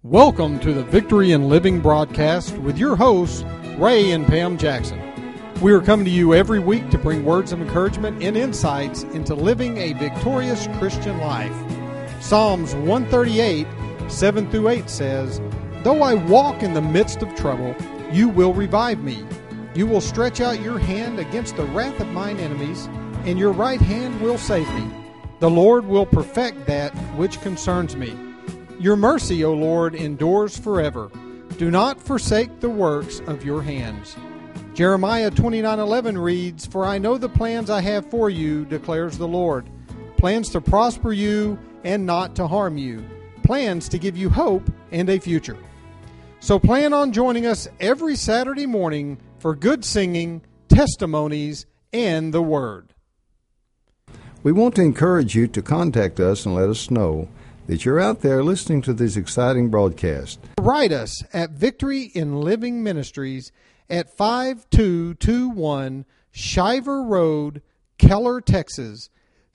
Welcome to the Victory in Living broadcast with your hosts, Ray and Pam Jackson. We are coming to you every week to bring words of encouragement and insights into living a victorious Christian life. Psalms 138, 7-8 says, "Though I walk in the midst of trouble, you will revive me. You will stretch out your hand against the wrath of mine enemies, and your right hand will save me. The Lord will perfect that which concerns me. Your mercy, O Lord, endures forever. Do not forsake the works of your hands." Jeremiah 29:11 reads, "For I know the plans I have for you, declares the Lord, plans to prosper you and not to harm you, plans to give you hope and a future." So plan on joining us every Saturday morning for good singing, testimonies, and the Word. We want to encourage you to contact us and let us know that you're out there listening to this exciting broadcast. Write us at Victory in Living Ministries at 5221 Shiver Road, Keller, Texas,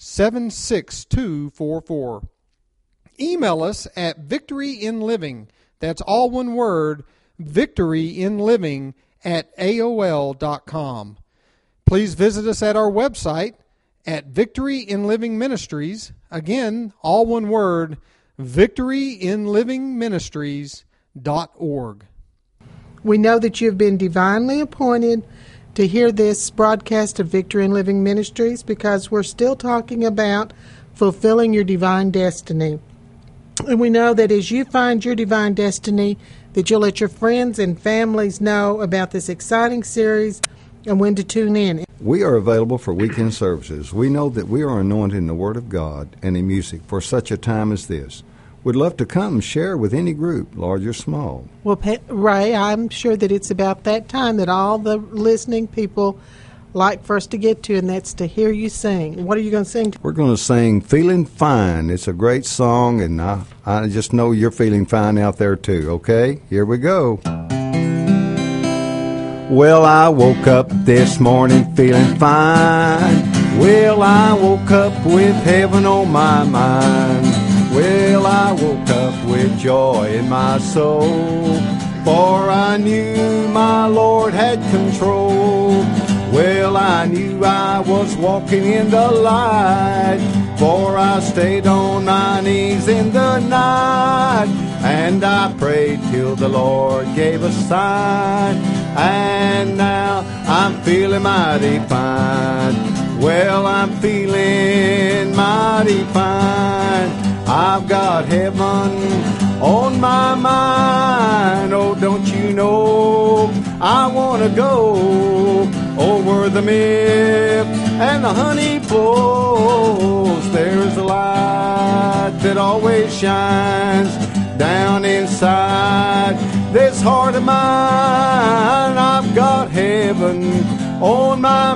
76244. Email us at victoryinliving, that's all one word, victoryinliving at AOL.com. Please visit us at our website at Victory in Living Ministries, again, all one word, victoryinlivingministries.org. We know that you have been divinely appointed to hear this broadcast of Victory in Living Ministries because we're still talking about fulfilling your divine destiny. And we know that as you find your divine destiny, that you'll let your friends and families know about this exciting series and when to tune in. We are available for weekend services. We know that we are anointed in the Word of God and in music for such a time as this. We'd love to come and share with any group, large or small. Well, Ray, I'm sure that it's about that time that all the listening people like for us to get to, and that's to hear you sing. What are you going to sing? We're going to sing Feeling Fine. It's a great song, and I just know you're feeling fine out there too, okay? Here we go. Well, I woke up this morning feeling fine. Well, I woke up with heaven on my mind. Well, I woke up with joy in my soul, for I knew my Lord had control. Well, I knew I was walking in the light, for I stayed on my knees in the night, and I prayed till the Lord gave a sign, and now I'm feeling mighty fine. Well, I'm feeling mighty fine. I've got heaven on my mind. Oh, don't you know I want to go over the milk and the honey flows. There's a light that always shines down inside this heart of mine. I've got heaven on my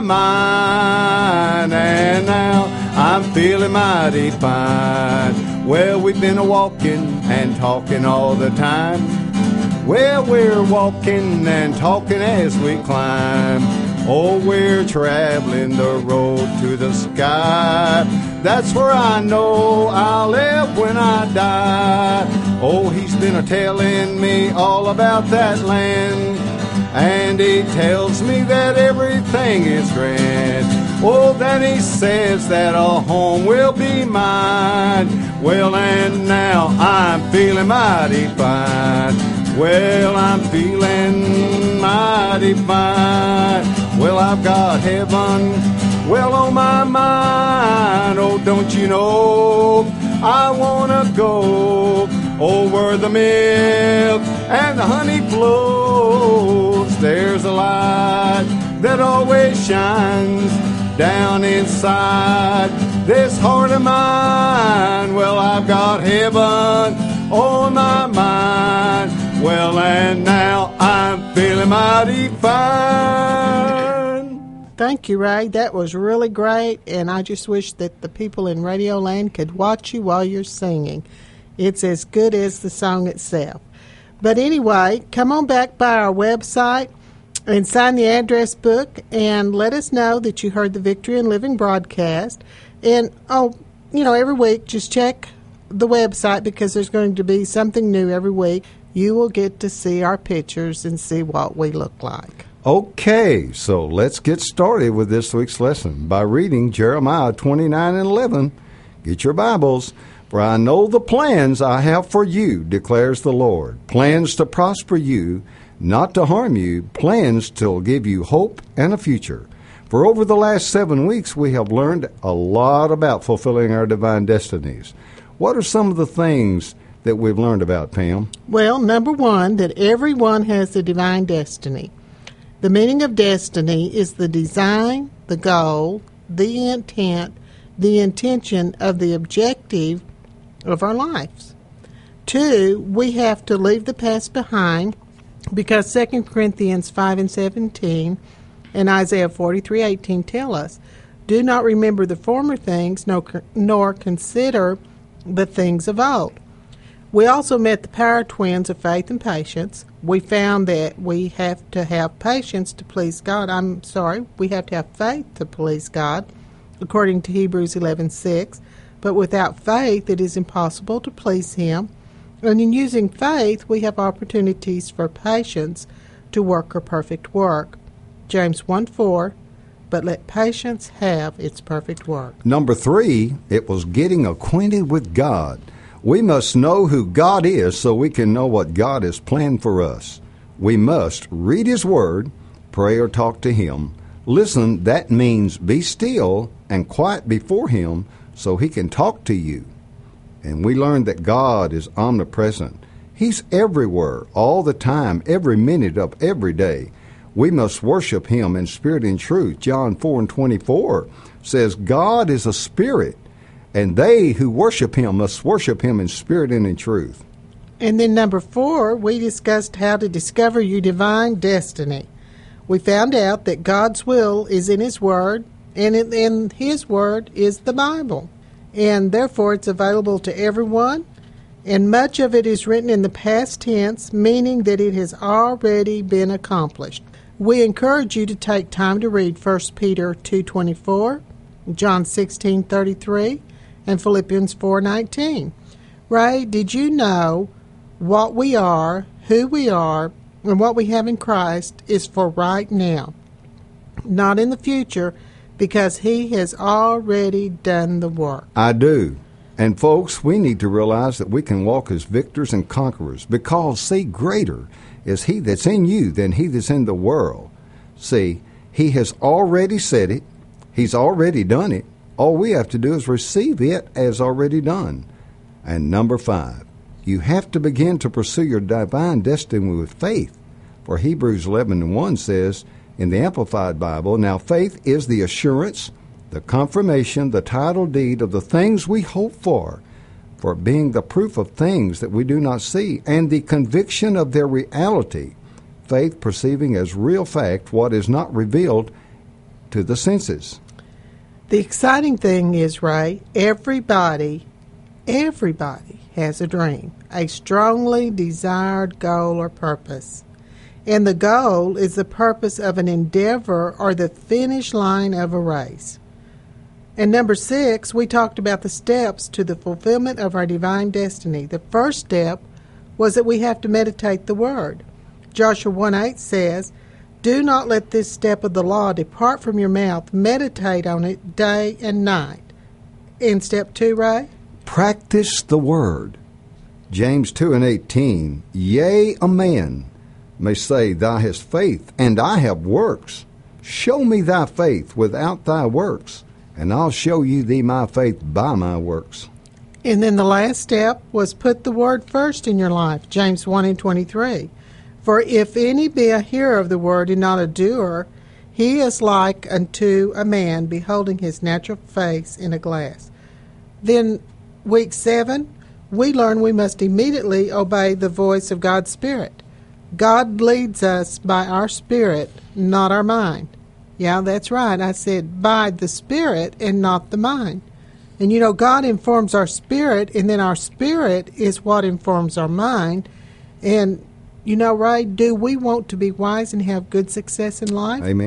mind, and now I'm feeling mighty fine. Well, we've been a-walking and talking all the time. Well, we're walking and talking as we climb. Oh, we're traveling the road to the sky. That's where I know I'll live when I die. Oh, he's been a-telling me all about that land, and he tells me that everything is grand. Oh, then he says that a home will be mine. Well, and now I'm feeling mighty fine. Well, I'm feeling mighty fine. Well, I've got heaven well on my mind. Oh, don't you know I want to go over the milk and the honey flows. There's a light that always shines down inside this heart of mine. Well, I've got heaven on my mind. Well, and now I'm feeling mighty fine. Thank you, Ray. That was really great, and I just wish that the people in Radio Land could watch you while you're singing. It's as good as the song itself. But anyway, come on back by our website and sign the address book and let us know that you heard the Victory in Living broadcast. And, every week just check the website because there's going to be something new every week. You will get to see our pictures and see what we look like. Okay, so let's get started with this week's lesson by reading Jeremiah 29:11. Get your Bibles. For I know the plans I have for you, declares the Lord. Plans to prosper you, not to harm you. Plans to give you hope and a future. For over the last 7 weeks, we have learned a lot about fulfilling our divine destinies. What are some of the things that we've learned about, Pam? Well, number one, that everyone has a divine destiny. The meaning of destiny is the design, the goal, the intent, the intention of the objective of our lives. 2, we have to leave the past behind because 2 Corinthians 5:17 and Isaiah 43:18 tell us, do not remember the former things, nor consider the things of old. We also met the power twins of faith and patience. We found that we have to have patience to please God. We have to have faith to please God, according to Hebrews 11:6. But without faith, it is impossible to please Him. And in using faith, we have opportunities for patience to work her perfect work. James 1:4, but let patience have its perfect work. Number 3, it was getting acquainted with God. We must know who God is so we can know what God has planned for us. We must read His Word, pray or talk to Him. Listen, that means be still and quiet before Him so He can talk to you. And we learned that God is omnipresent. He's everywhere, all the time, every minute of every day. We must worship Him in spirit and truth. John 4:24 says, God is a spirit, and they who worship Him must worship Him in spirit and in truth. And then number 4, we discussed how to discover your divine destiny. We found out that God's will is in His Word, and in His Word is the Bible. And therefore it's available to everyone, and much of it is written in the past tense, meaning that it has already been accomplished. We encourage you to take time to read 1 Peter 2:24, John 16:33, and Philippians 4:19. Ray, did you know what we are, who we are, and what we have in Christ is for right now, not in the future, because He has already done the work? I do. And folks, we need to realize that we can walk as victors and conquerors because, see, greater is He that's in you than he that's in the world. See, He has already said it. He's already done it. All we have to do is receive it as already done. And number 5, you have to begin to pursue your divine destiny with faith. For Hebrews 11:1 says in the Amplified Bible, now faith is the assurance, the confirmation, the title deed of the things we hope for being the proof of things that we do not see, and the conviction of their reality. Faith perceiving as real fact what is not revealed to the senses. The exciting thing is, Ray, everybody has a dream, a strongly desired goal or purpose. And the goal is the purpose of an endeavor or the finish line of a race. And number 6, we talked about the steps to the fulfillment of our divine destiny. The first step was that we have to meditate the Word. Joshua 1:8 says, do not let this step of the law depart from your mouth. Meditate on it day and night. In step 2, Ray? Practice the Word. James 2:18, yea, a man may say, thou hast faith, and I have works. Show me thy faith without thy works, and I'll show you thee my faith by my works. And then the last step was put the Word first in your life, James 1:23. For if any be a hearer of the Word and not a doer, he is like unto a man beholding his natural face in a glass. Then week 7, we learn we must immediately obey the voice of God's Spirit. God leads us by our spirit, not our mind. Yeah, that's right. I said by the Spirit and not the mind. And you know, God informs our spirit, and then our spirit is what informs our mind. And you know, Ray, do we want to be wise and have good success in life? Amen.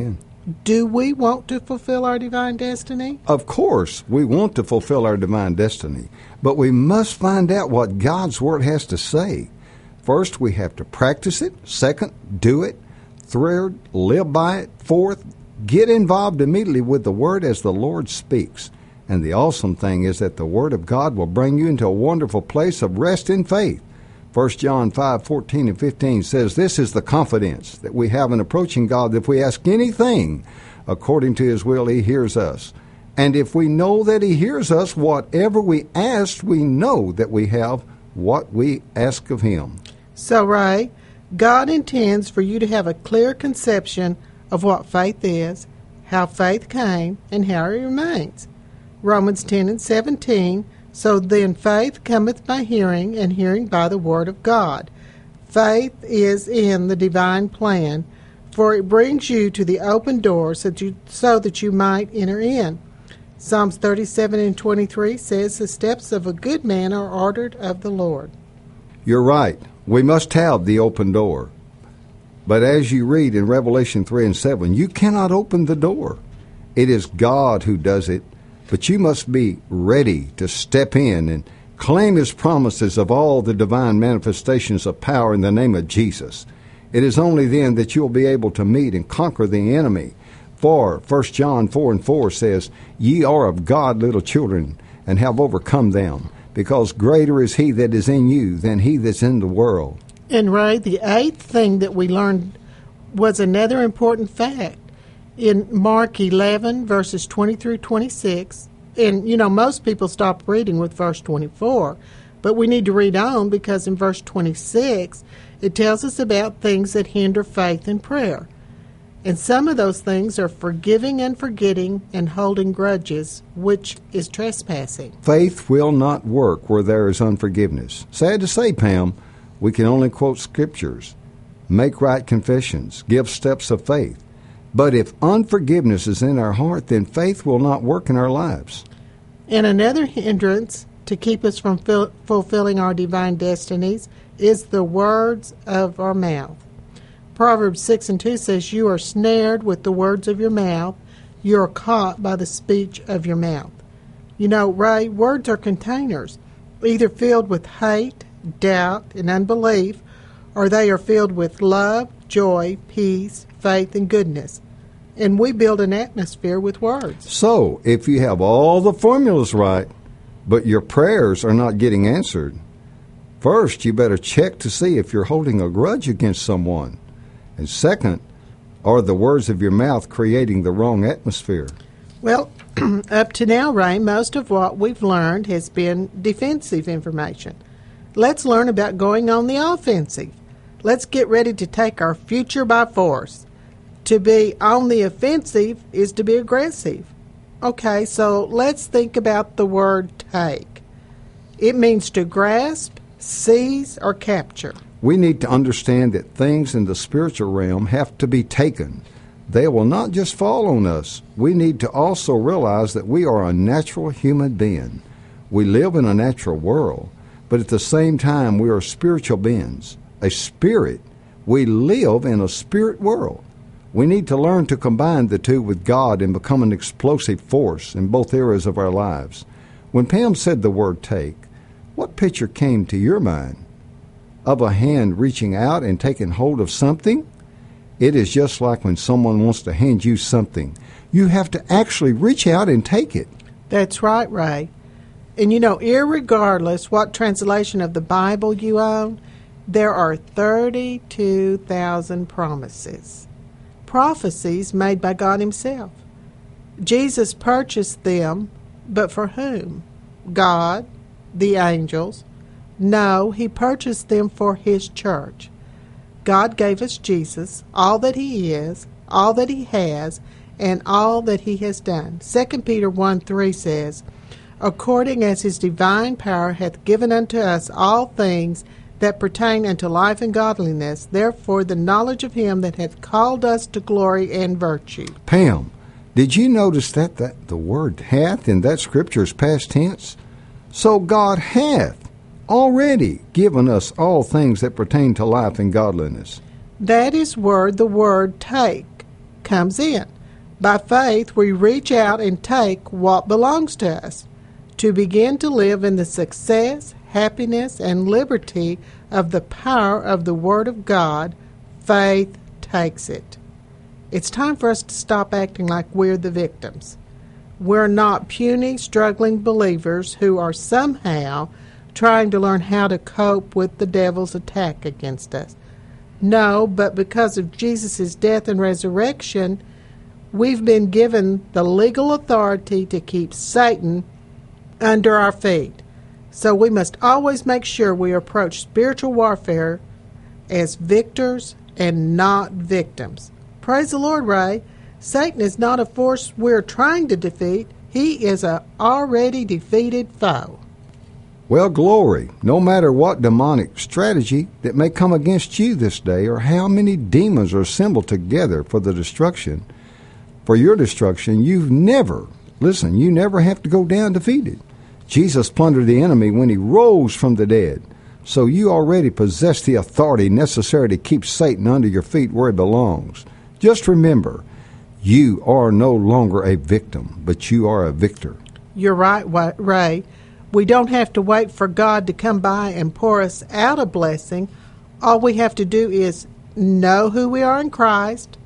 Do we want to fulfill our divine destiny? Of course, we want to fulfill our divine destiny, but we must find out what God's Word has to say. First, we have to practice it. Second, do it. Third, live by it. Fourth, get involved immediately with the Word as the Lord speaks. And the awesome thing is that the Word of God will bring you into a wonderful place of rest in faith. 1 John 5:14 and 15 says, "This is the confidence that we have in approaching God, that if we ask anything according to His will, He hears us. And if we know that He hears us, whatever we ask, we know that we have what we ask of Him." So, Ray, God intends for you to have a clear conception of what faith is, how faith came, and how it remains. Romans 10 and 17, "So then faith cometh by hearing, and hearing by the word of God." Faith is in the divine plan, for it brings you to the open door so that you might enter in. Psalms 37 and 23 says, "The steps of a good man are ordered of the Lord." You're right. We must have the open door. But as you read in Revelation 3 and 7, you cannot open the door. It is God who does it, but you must be ready to step in and claim His promises of all the divine manifestations of power in the name of Jesus. It is only then that you'll be able to meet and conquer the enemy. For 1 John 4 and 4 says, "Ye are of God, little children, and have overcome them, because greater is He that is in you than he that's in the world." And Ray, the eighth thing that we learned was another important fact. In Mark 11, verses 20 through 26, and most people stop reading with verse 24, but we need to read on because in verse 26, it tells us about things that hinder faith and prayer. And some of those things are forgiving and forgetting and holding grudges, which is trespassing. Faith will not work where there is unforgiveness. Sad to say, Pam, we can only quote scriptures, make right confessions, give steps of faith. But if unforgiveness is in our heart, then faith will not work in our lives. And another hindrance to keep us from fulfilling our divine destinies is the words of our mouth. Proverbs 6 and 2 says, "You are snared with the words of your mouth. You are caught by the speech of your mouth." Ray, words are containers, either filled with hate, doubt, and unbelief, or they are filled with love, joy, peace, faith, and goodness. And we build an atmosphere with words. So, if you have all the formulas right, but your prayers are not getting answered, first you better check to see if you're holding a grudge against someone. And second, are the words of your mouth creating the wrong atmosphere? Well, up to now, Ray, most of what we've learned has been defensive information. Let's learn about going on the offensive. Let's get ready to take our future by force. To be on the offensive is to be aggressive. Okay, so let's think about the word take. It means to grasp, seize, or capture. We need to understand that things in the spiritual realm have to be taken. They will not just fall on us. We need to also realize that we are a natural human being. We live in a natural world, but at the same time we are spiritual beings. A spirit. We live in a spirit world. We need to learn to combine the two with God and become an explosive force in both areas of our lives. When Pam said the word take, what picture came to your mind? Of a hand reaching out and taking hold of something? It is just like when someone wants to hand you something. You have to actually reach out and take it. That's right, Ray. And irregardless what translation of the Bible you own, there are 32,000 promises. Prophecies made by God Himself. Jesus purchased them, but for whom? God? The angels? No, He purchased them for His church. God gave us Jesus, all that He is, all that He has, and all that He has done. 2 Peter 1:3 says, "According as His divine power hath given unto us all things that pertain unto life and godliness, therefore the knowledge of Him that hath called us to glory and virtue." Pam, did you notice that the word hath in that scripture is past tense? So God hath already given us all things that pertain to life and godliness. That is where the word take comes in. By faith, we reach out and take what belongs to us. To begin to live in the success, happiness, and liberty of the power of the Word of God, faith takes it. It's time for us to stop acting like we're the victims. We're not puny, struggling believers who are somehow trying to learn how to cope with the devil's attack against us. No, but because of Jesus' death and resurrection, we've been given the legal authority to keep Satan under our feet. So we must always make sure we approach spiritual warfare as victors and not victims. Praise the Lord, Ray. Satan is not a force we're trying to defeat. He is an already defeated foe. Well, glory. No matter what demonic strategy that may come against you this day, or how many demons are assembled together for your destruction, you never have to go down defeated. Jesus plundered the enemy when he rose from the dead. So you already possess the authority necessary to keep Satan under your feet where he belongs. Just remember, you are no longer a victim, but you are a victor. You're right, Ray. We don't have to wait for God to come by and pour us out a blessing. All we have to do is know who we are in Christ,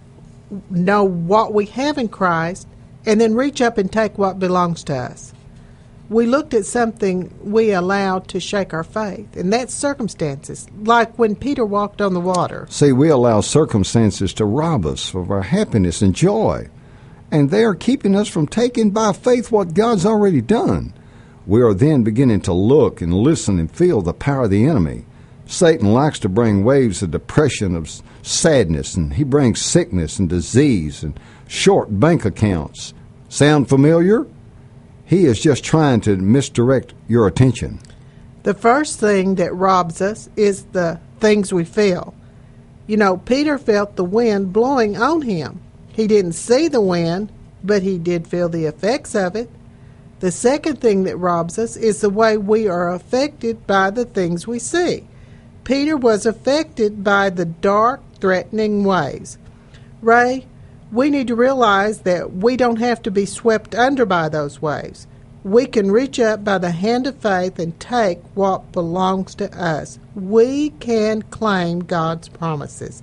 know what we have in Christ, and then reach up and take what belongs to us. We looked at something we allowed to shake our faith, and that's circumstances, like when Peter walked on the water. See, we allow circumstances to rob us of our happiness and joy, and they are keeping us from taking by faith what God's already done. We are then beginning to look and listen and feel the power of the enemy. Satan likes to bring waves of depression, of sadness, and he brings sickness and disease and short bank accounts. Sound familiar? He is just trying to misdirect your attention. The first thing that robs us is the things we feel. You know, Peter felt the wind blowing on him. He didn't see the wind, but he did feel the effects of it. The second thing that robs us is the way we are affected by the things we see. Peter was affected by the dark, threatening waves. Ray, we need to realize that we don't have to be swept under by those waves. We can reach up by the hand of faith and take what belongs to us. We can claim God's promises.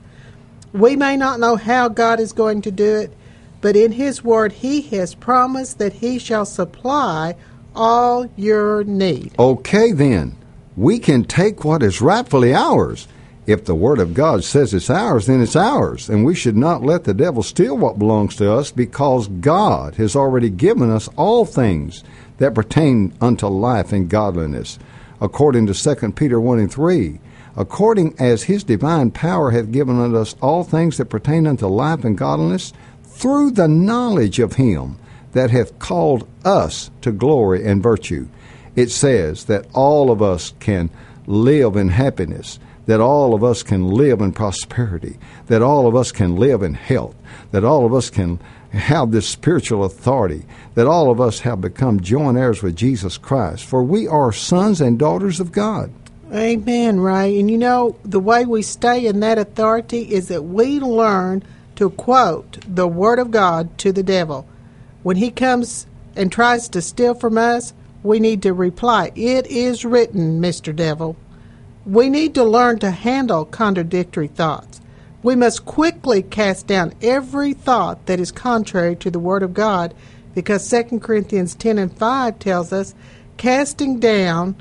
We may not know how God is going to do it, but in His Word He has promised that He shall supply all your need. Okay, then. We can take what is rightfully ours. If the Word of God says it's ours, then it's ours, and we should not let the devil steal what belongs to us, because God has already given us all things that pertain unto life and godliness, according to 2 Peter 1:3. According as His divine power hath given unto us all things that pertain unto life and godliness, through the knowledge of Him that hath called us to glory and virtue. It says that all of us can live in happiness, that all of us can live in prosperity, that all of us can live in health, that all of us can have this spiritual authority, that all of us have become joint heirs with Jesus Christ, for we are sons and daughters of God. Amen, Ray. And you know, the way we stay in that authority is that we learn to quote the Word of God to the devil. When he comes and tries to steal from us, we need to reply, "It is written, Mr. Devil." We need to learn to handle contradictory thoughts. We must quickly cast down every thought that is contrary to the Word of God, because 2 Corinthians 10:5 tells us, casting down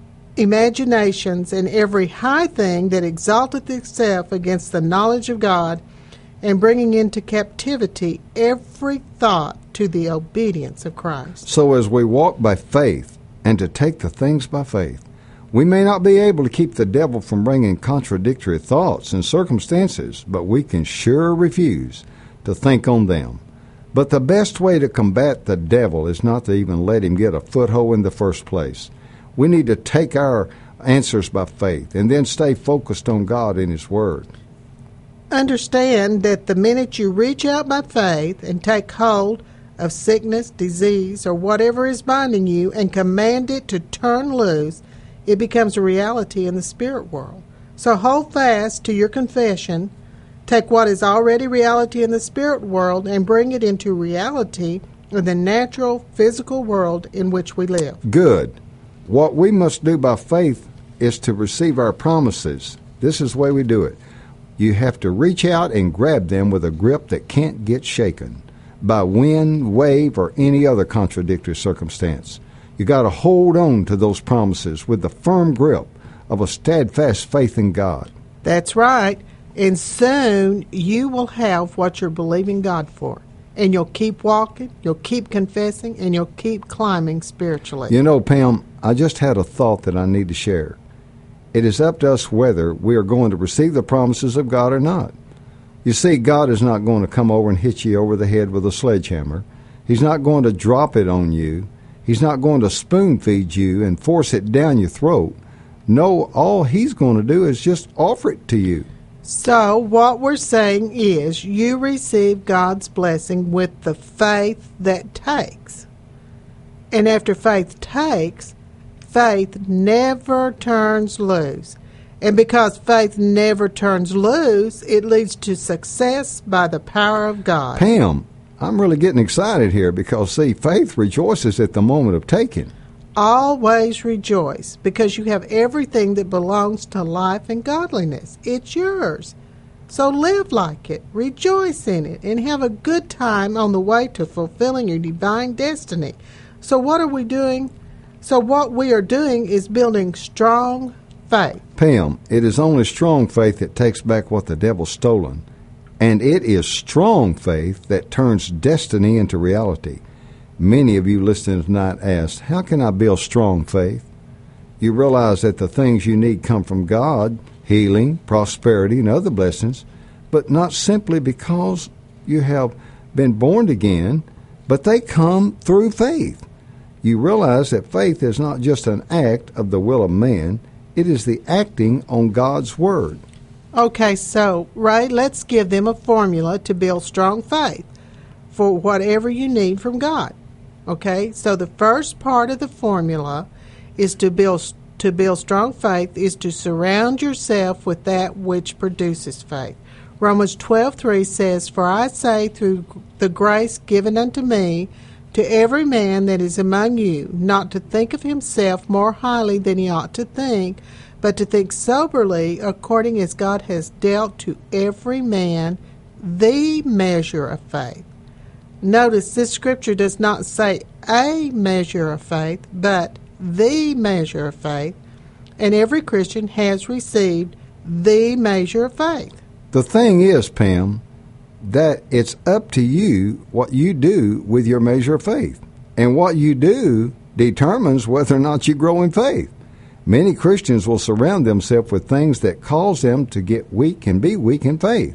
imaginations and every high thing that exalteth itself against the knowledge of God, and bringing into captivity every thought to the obedience of Christ. So as we walk by faith and to take the things by faith, we may not be able to keep the devil from bringing contradictory thoughts and circumstances, but we can sure refuse to think on them. But the best way to combat the devil is not to even let him get a foothold in the first place. We need to take our answers by faith and then stay focused on God and His Word. Understand that the minute you reach out by faith and take hold of sickness, disease, or whatever is binding you and command it to turn loose, it becomes a reality in the spirit world. So hold fast to your confession Take what is already reality in the spirit world and bring it into reality in the natural, physical world in which we live. Good. What we must do by faith is to receive our promises. This is the way we do it. You have to reach out and grab them with a grip that can't get shaken by wind, wave, or any other contradictory circumstance. You got to hold on to those promises with the firm grip of a steadfast faith in God. That's right. And soon you will have what you're believing God for. And you'll keep walking, you'll keep confessing, and you'll keep climbing spiritually. You know, Pam, I just had a thought that I need to share. It is up to us whether we are going to receive the promises of God or not. You see, God is not going to come over and hit you over the head with a sledgehammer. He's not going to drop it on you. He's not going to spoon feed you and force it down your throat. No, all He's going to do is just offer it to you. So what we're saying is you receive God's blessing with the faith that takes. And after faith takes, faith never turns loose. And because faith never turns loose, it leads to success by the power of God. Pam, I'm really getting excited here because, see, faith rejoices at the moment of taking. Always rejoice because you have everything that belongs to life and godliness. It's yours. So live like it, rejoice in it, and have a good time on the way to fulfilling your divine destiny. So what are we doing? So what we are doing is building strong faith. Pam, it is only strong faith that takes back what the devil's stolen. And it is strong faith that turns destiny into reality. Many of you listening tonight asked, how can I build strong faith? You realize that the things you need come from God, healing, prosperity, and other blessings, but not simply because you have been born again, but they come through faith. You realize that faith is not just an act of the will of man, it is the acting on God's Word. Okay, so, Ray, let's give them a formula to build strong faith for whatever you need from God. Okay, so the first part of the formula is to build strong faith is to surround yourself with that which produces faith. Romans 12:3 says, "For I say through the grace given unto me, to every man that is among you, not to think of himself more highly than he ought to think, but to think soberly, according as God has dealt to every man the measure of faith." Notice this scripture does not say a measure of faith, but the measure of faith, and every Christian has received the measure of faith. The thing is, Pam, that it's up to you what you do with your measure of faith. And what you do determines whether or not you grow in faith. Many Christians will surround themselves with things that cause them to get weak and be weak in faith,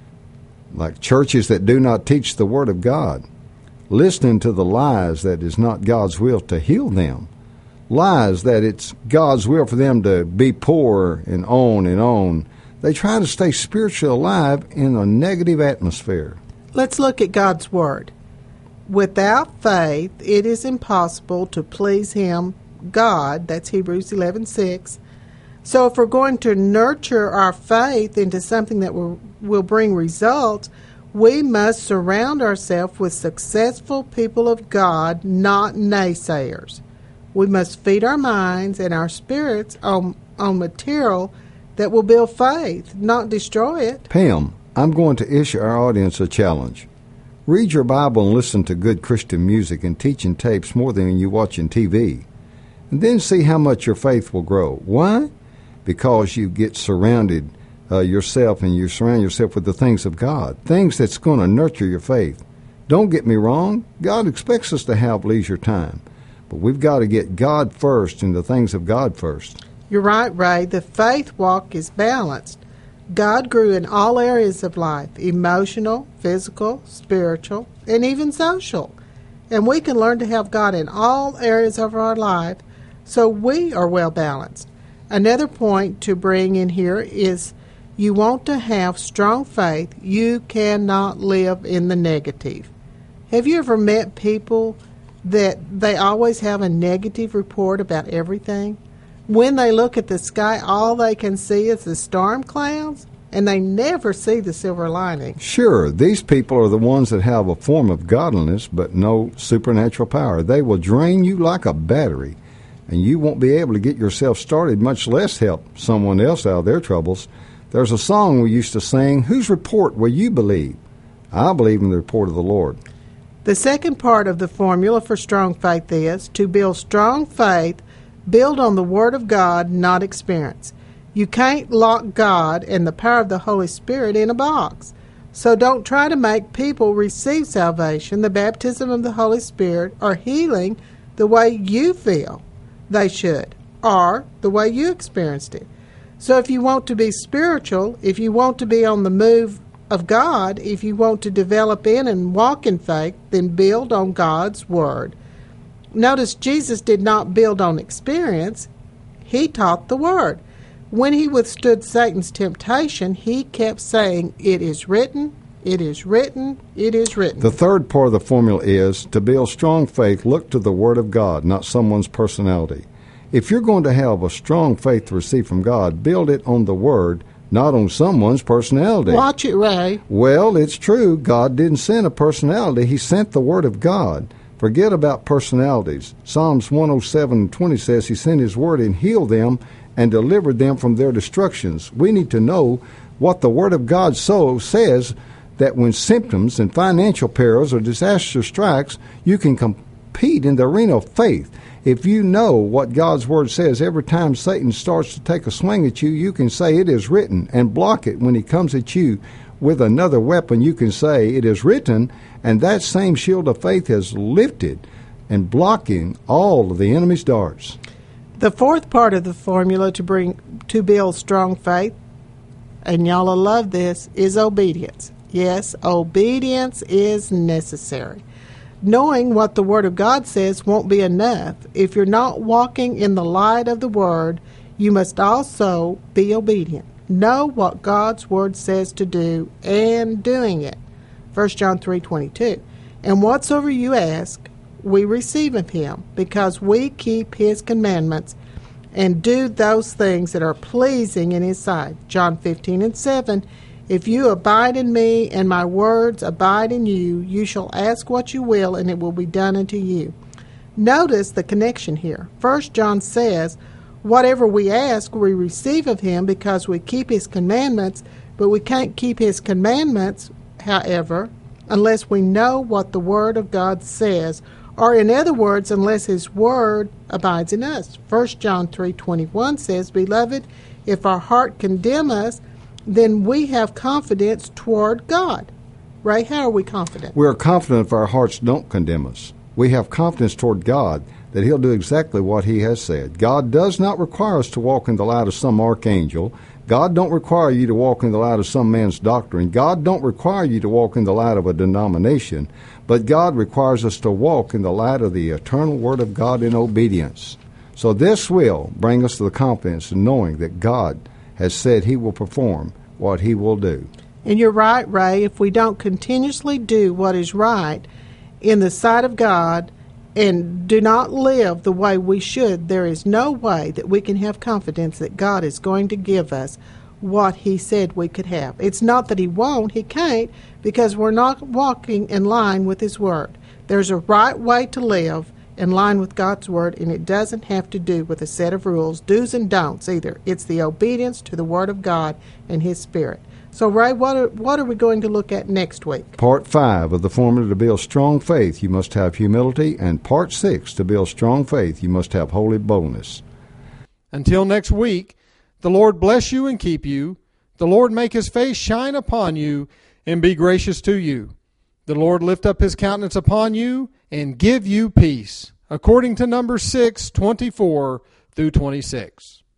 like churches that do not teach the Word of God, listening to the lies that is not God's will to heal them, lies that it's God's will for them to be poor and on and on. They try to stay spiritually alive in a negative atmosphere. Let's look at God's Word. Without faith, it is impossible to please Him, God. That's Hebrews 11:6. So if we're going to nurture our faith into something that will bring results, we must surround ourselves with successful people of God, not naysayers. We must feed our minds and our spirits on material that will build faith, not destroy it. Pam, I'm going to issue our audience a challenge. Read your Bible and listen to good Christian music and teaching tapes more than you watching TV. And then see how much your faith will grow. Why? Because you get surrounded yourself and you surround yourself with the things of God, things that's going to nurture your faith. Don't get me wrong. God expects us to have leisure time. But we've got to get God first and the things of God first. You're right, Ray. The faith walk is balanced. God grew in all areas of life, emotional, physical, spiritual, and even social. And we can learn to have God in all areas of our life so we are well balanced. Another point to bring in here is you want to have strong faith. You cannot live in the negative. Have you ever met people that they always have a negative report about everything? When they look at the sky, all they can see is the storm clouds? and they never see the silver lining. Sure, these people are the ones that have a form of godliness but no supernatural power. They will drain you like a battery, and you won't be able to get yourself started, much less help someone else out of their troubles. There's a song we used to sing, "Whose report will you believe?" I believe in the report of the Lord. The second part of the formula for strong faith is to build strong faith, build on the Word of God, not experience. You can't lock God and the power of the Holy Spirit in a box. So don't try to make people receive salvation, the baptism of the Holy Spirit, or healing the way you feel they should, or the way you experienced it. So if you want to be spiritual, if you want to be on the move of God, if you want to develop in and walk in faith, then build on God's Word. Notice Jesus did not build on experience. He taught the Word. When he withstood Satan's temptation, he kept saying, "It is written, it is written, it is written." The third part of the formula is to build strong faith, look to the Word of God, not someone's personality. If you're going to have a strong faith to receive from God, build it on the Word, not on someone's personality. Watch it, Ray. Well, it's true. God didn't send a personality. He sent the Word of God. Forget about personalities. Psalms 107:20 says he sent his Word and healed them and delivered them from their destructions. We need to know what the Word of God says, that when symptoms and financial perils or disaster strikes, you can compete in the arena of faith. If you know what God's Word says, every time Satan starts to take a swing at you, you can say, "It is written," and block it. When he comes at you with another weapon, you can say, "It is written," and that same shield of faith is lifted and blocking all of the enemy's darts. The fourth part of the formula to build strong faith, and y'all will love this, is obedience. Yes, obedience is necessary. Knowing what the Word of God says won't be enough. If you're not walking in the light of the Word, you must also be obedient. Know what God's Word says to do and doing it. 1 John 3:22. And whatsoever you ask, we receive of him, because we keep his commandments and do those things that are pleasing in his sight. John 15:7. If you abide in me and my words abide in you, you shall ask what you will, and it will be done unto you. Notice the connection here. 1 John says, whatever we ask, we receive of him because we keep his commandments, but we can't keep his commandments, however, unless we know what the Word of God says, or in other words, unless his Word abides in us. 1 John 3:21 says, Beloved, if our heart condemn us, then we have confidence toward God. Ray, how are we confident? We are confident if our hearts don't condemn us. We have confidence toward God that he'll do exactly what he has said. God does not require us to walk in the light of some archangel. God don't require you to walk in the light of some man's doctrine. God don't require you to walk in the light of a denomination. But God requires us to walk in the light of the eternal Word of God in obedience. So this will bring us to the confidence in knowing that God has said he will perform what he will do. And you're right, Ray. If we don't continuously do what is right in the sight of God and do not live the way we should, there is no way that we can have confidence that God is going to give us what he said we could have. It's not that he won't, he can't, because we're not walking in line with his Word. There's a right way to live in line with God's Word, and it doesn't have to do with a set of rules, do's and don'ts either. It's the obedience to the Word of God and his Spirit. So, Ray, what are we going to look at next week? Part 5 of the formula to build strong faith, you must have humility, and Part 6, to build strong faith, you must have holy boldness. Until next week, the Lord bless you and keep you. The Lord make his face shine upon you and be gracious to you. The Lord lift up his countenance upon you and give you peace. According to Numbers 6:24 through 26.